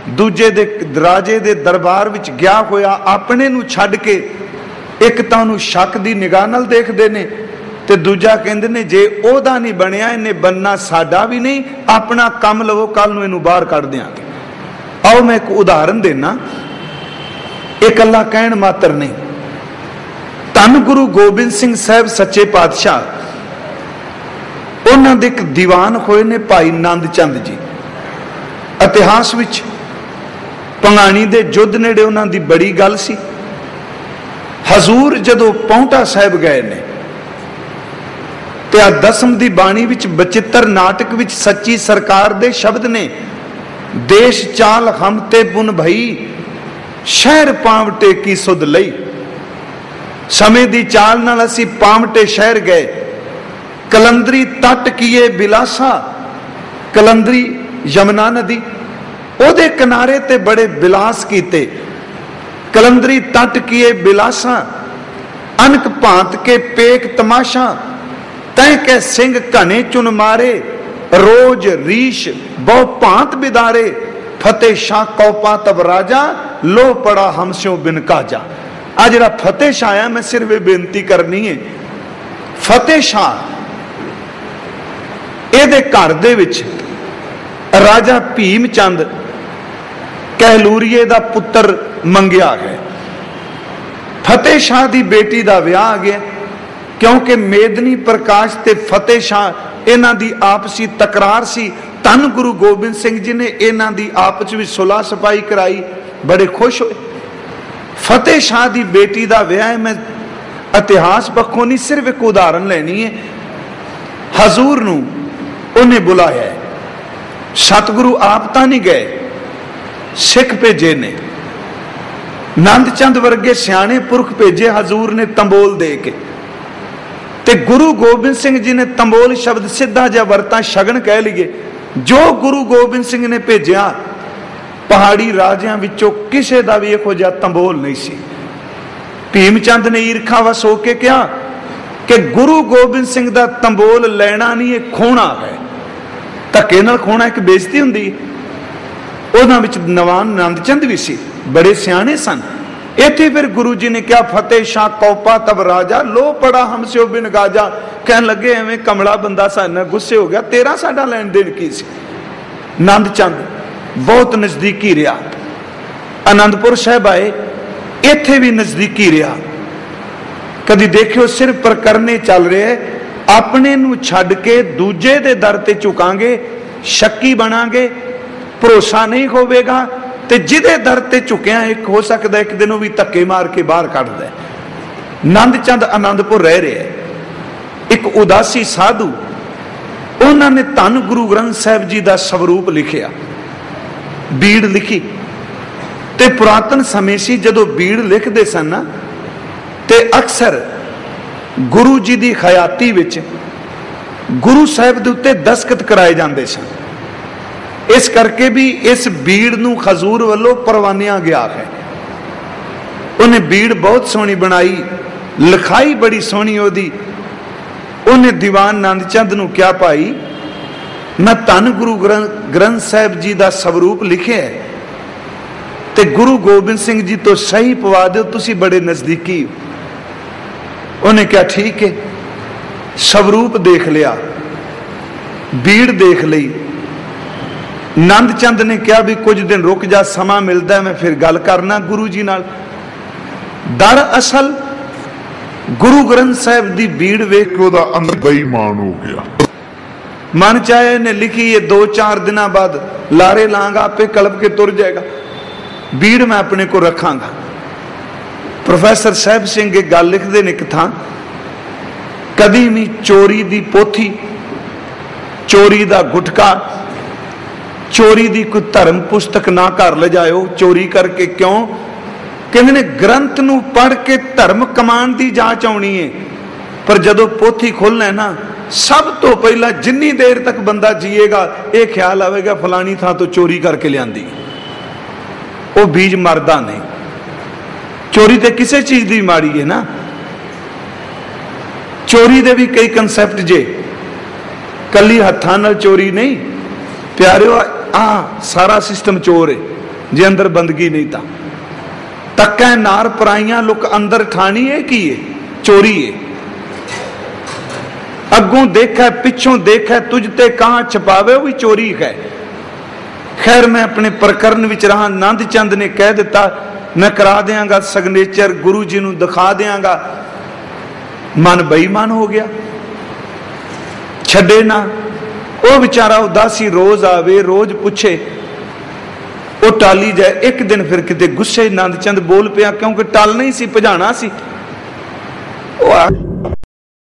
दूजे दे राजे दे दरबार विच गया होया अपने नूं छड्ड के एक तां उहनूं शक दी निगाह नाल देखदे ने ते दूजा कहंदे ने जे ओहदा नहीं बनिया इहने बनना साडा भी नहीं, अपना काम लवो कल नूं इहनूं बाहर कढ देंगे। आओ मैं एक उदाहरण देना, एक अल्लाह कहण मात्र नहीं। धन गुरु गोबिंद सिंह साहब सच्चे पातशाह उन्हां दे एक दीवान होए ने भाई नंद चंद जी। इतिहास विच पंगाणी दे युद्ध नेड़े उन्हां दी बड़ी गल सी। हजूर जदों पौंटा साहिब गए ने ते आ दसम दी बाणी विच बचित्र नाटक विच सच्ची सरकार दे शब्द ने, देश चाल हम ते पुन भई शहर पावटे की सुध लई। समय दी चाल नाल असी पावटे शहर गए, कलंदरी तट किए बिलासा, कलंदरी यमुना नदी ओदे किनारे ते बड़े बिलास कीते। कलंदरी तट किए बिलासा, अनक भांत के पेक तमाशा, तय के सिंह घने चुन मारे, रोज रीश बहु भांत बिदारे, फतेह शाह कौपा तब राजा, लो पड़ा हमस्यों बिन काजा। आ जिहड़ा फतेह शाह है, मैं सिर्फ बेनती करनी है, फतेह शाह इहदे घर दे विच राजा भीम चंद कहलूरीए दा पुत्र मंगिया है। फतेह शाह दी बेटी दा विआह आ गया, क्योंकि मेदनी प्रकाश ते फतेह शाह इन्हां दी आपसी तकरार सी। धन गुरु गोबिंद सिंह जी ने इन्हां दी आपस विच सुलह सफाई कराई, बड़े खुश होए। फतेह शाह दी बेटी दा विआह, मैं इतिहास पक्षों नहीं सिर्फ एक उदाहरण लेनी है। हजूर नूं उन्हें बुलाया है, सतगुरु आप तां नहीं गए, सिख भेजे ने, नंद चंद वर्गे सियाणे पुरख भेजे हजूर ने तंबोल दे के। ते गुरु गोबिंद सिंह जी ने तंबोल शब्द सीधा जिहा वरता शगन कह लीए। जो गुरु गोबिंद सिंह ने भेजा पहाड़ी राजियां विचों किसे दा भी इहो जिहा तंबोल नहीं सी। भीमचंद ने ईरखा वस होके कहा कि गुरु गोबिंद सिंह दा तंबोल लेना नहीं, ये खोना है। धक्के नाल खोना एक बेइज्जती हुंदी। उहनां विच नवान नंद चंद भी सी, बड़े सियाणे सन। इत्थे फिर गुरु जी ने कहा फतेह शाह कौपा तब राजा, लो पड़ा हमस्यों बिन गाजा। कहन लगे एवें कमला बंदा साडे नाल गुस्से हो गया, तेरा साडा लैण देण की सी। नंद चंद बहुत नजदीकी रहा, आनंदपुर साहिब आए, इत्थे भी नजदीकी रहा। कदी देखियो सिर्फ प्रकरने चल रहे, अपने नूं छड्ड के दूजे दे दर ते झुकांगे, शक्की बनांगे, भरोसा नहीं होवेगा। ते जिदे दर ते झुकिया एक हो सकता एक दिन भी धक्के मार के बाहर कढ दे। नंद चंद आनंदपुर रह रहे, एक उदासी साधु, उन्होंने धन गुरु ग्रंथ साहिब जी का स्वरूप लिखिया, बीड़ लिखी। ते पुरातन समय सी जदों बीड़ लिखते सन ना, ते अक्सर गुरु जी की हयाती विच गुरु साहिब दे उत्ते दस्तखत कराए जाते सन। इस करके भी इस बीड़ नूं हजूर वालों परवानिया गया है। उन्हें बीड़ बहुत सोहनी बनाई, लिखाई बड़ी सोहनी ओदी। उन्हें दीवान नंद चंद नूं क्या भाई, मैं धन गुरु ग्रंथ साहिब जी का स्वरूप लिखे है, ते गुरु गोबिंद सिंह जी तो सही पवा दो, तुसी बड़े नजदीकी हो। उन्हें क्या ठीक है, स्वरूप देख लिया, बीड़ देख ली। नंद चंद ने कहा भी कुछ दिन रुक जा, समा मिलता है मैं फिर गल करना गुरु जी नाल। दरअसल गुरु ग्रंथ साहिब की बीड़ वेख के ओदा अंदर बेईमान हो गया। मन चाहे ने लिखी ये 2-4 दिन बाद लारे लांगा, आपे कलप के तुर जाएगा, बीड़ मैं अपने को रखांगा। प्रोफेसर साहब सिंह एक गल लिखते ने कि था कदी भी चोरी दी पोथी, चोरी दा गुटका, चोरी दी कोई धर्म पुस्तक ना घर ले जाओ चोरी करके। क्यों कहते ने ग्रंथ नूं पढ़ के धर्म कमान की जांच आनी है, पर जदों पोथी खोलना है ना, सब तो पहला जिन्नी देर तक बंदा जिएगा ये ख्याल आएगा फलानी थां तो चोरी करके लियांदी। वो बीज मरदा नहीं। चोरी तो किसी चीज की माड़ी है ना, चोरी दे भी कई कंसैप्ट जे, कली हत्थां नाल चोरी नहीं प्यारिओ, आ सारा सिस्टम चोर है। जे अंदर बंदगी नहीं था। तकै नार पराइयां लुक अंदर ठानी है की है चोरी है। अगों देखा पिछों देखा तुझ ते कहां छपावे भी चोरी है। खैर मैं अपने प्रकरण विच रहा। नंद चंद ने कह दिता मैं करा देंगा सिग्नेचर, गुरु जी नूं दिखा देंगा। मन बेईमान हो गया, छड़े ना। वो बेचारा उदासी रोज आवे रोज पूछे, वो टाली जाए। एक दिन फिर किते गुस्से नंद चंद बोल पिया, क्योंकि टालना ही सी, भजाना सी। वो